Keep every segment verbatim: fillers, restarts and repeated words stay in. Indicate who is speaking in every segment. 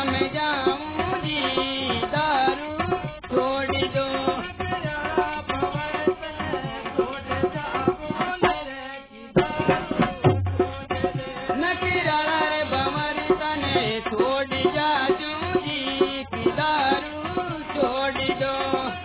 Speaker 1: समझाऊं जी दारू छोड़ दो। नकिराला रे भंवर तने छोड़ जाऊं जी की दारू छोड़ दो।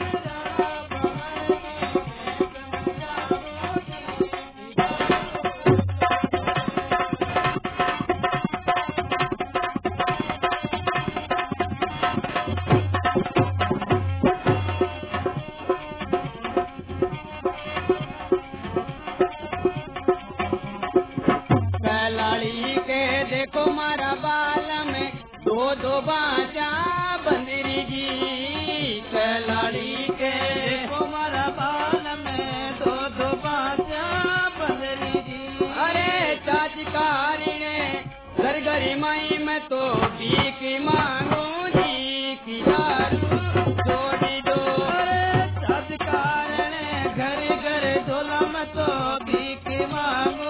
Speaker 1: कलाड़ी के देखो मारा बाल में दो दो बाचा बंदरी जी। कलाड़ी के देखो मारा बाल में दो दो बाचा बंदरी जी। अरे चाचकारी ने घर घरी माई में तो भीख मांगू जी की दारू छोड़ दो। अरे चाचकार ने घर घर झोला में तो भीख मांगू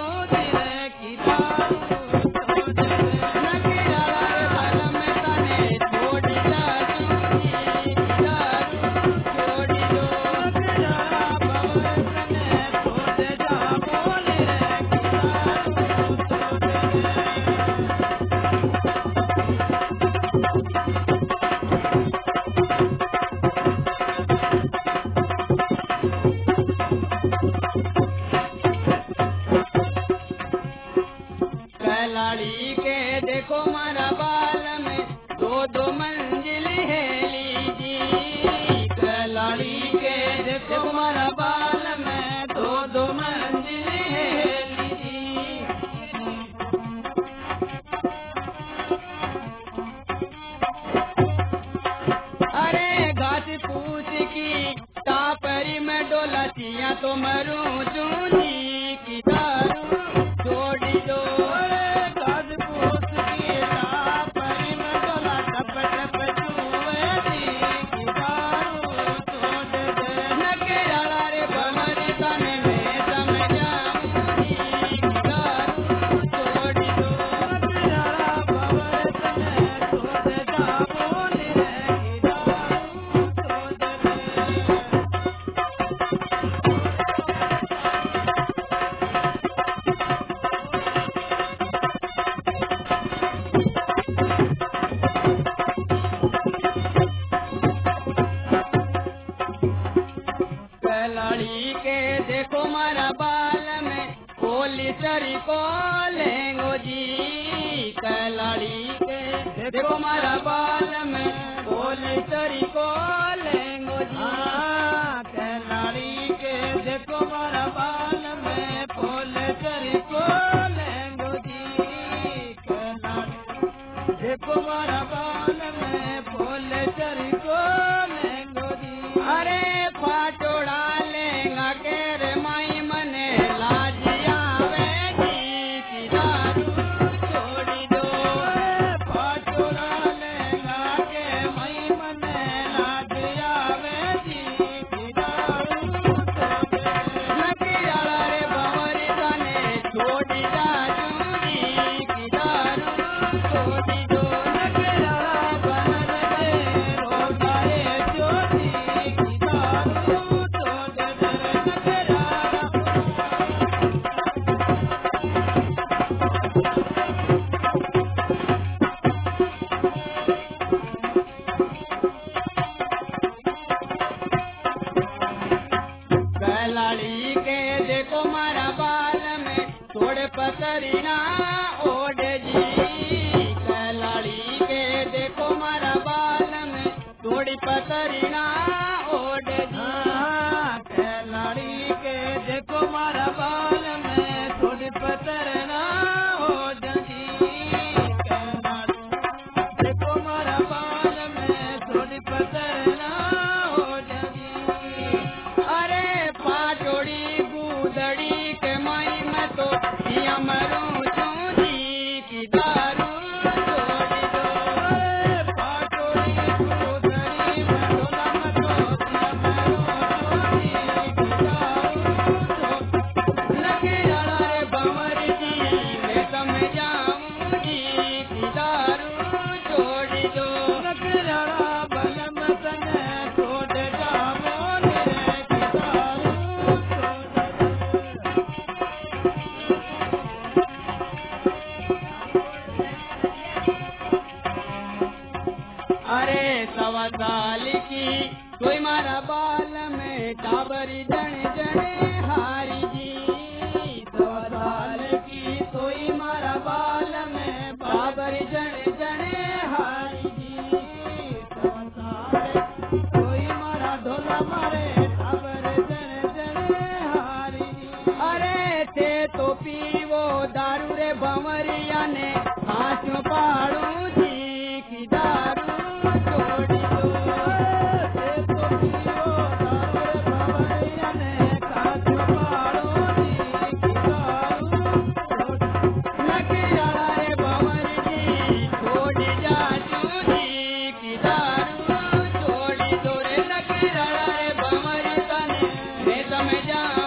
Speaker 1: कलाड़ी के देखो मारा बाल में दो दो मंजिल है लीजी। कलाड़ी के देखो मारा बाल में दो दो मंजिल है लीजी। अरे घास पूछ की टापरी में डोला चिया तो मरूं चूनी की दारू छोड़ दो। कलाड़ी के देखो मारा बाल में पोलिसरी को लेंगो जी। कलाड़ी के देखो मारा बाल में पोलिसरी को लेंगो जी। कलाड़ी के देखो मारा बाल में पोलिसरी को लेंगो जी। कलाड़ी देखो मारा बाल में पोलिसरी को लेंगो जी। अरे फाटोड़ा लेंगा के रे माई मने लाजिया वे जी की दारू छोड़ दो। फाटोड़ा लेंगा के माई मने लाजिया वे जी की दारू छोड़ दो। नकिराला रे भंवर तने छोड़ जाऊं जी की दारू छोड़ दो। नकिराला बनल रे रोटा रे ज्योति की दारू कलाड़ी के देखो मारा बाल में थोड़े पतरीना ओढ़ जी। कलाड़ी के देखो मारा बाल में थोड़ी पतरीना ओढ़ जी। कलाड़ी के देखो मारा बाल में थोड़ी पतरना ओढ़ जी। कलाड़ी देखो मारा बाल में थोड़ी पतरना ओढ़ जी। अरे पाटोड़ी गुदड़ी के माई में तो या मरूं चूजी की दारू छोड़ दो। पाटोड़ी गुदड़ी में डोला में तो या मरूं चूजी की दारू छोड़ दो। साल की कोई मारा बाल में टाबरी जने जने हारी जी। सवा साल की कोई मारा बाल में टाबरी जने जने हारी जी। सवा साल कोई मारा ढोला मारे टाबर जने जने हारी जी। अरे ते तो पीवो दारू रे भंवरिया ने हाथ पाड़ू जी की दारू छोड़ी दो। ते तो पीवो दारू रे भंवरिया ने हाथ पाड़ू जी की दारू नकिया रे भंवरी जी छोड़ी जा जी की दारू छोड़ी दो रे नकिया रे भंवरी तने मैं तमे जा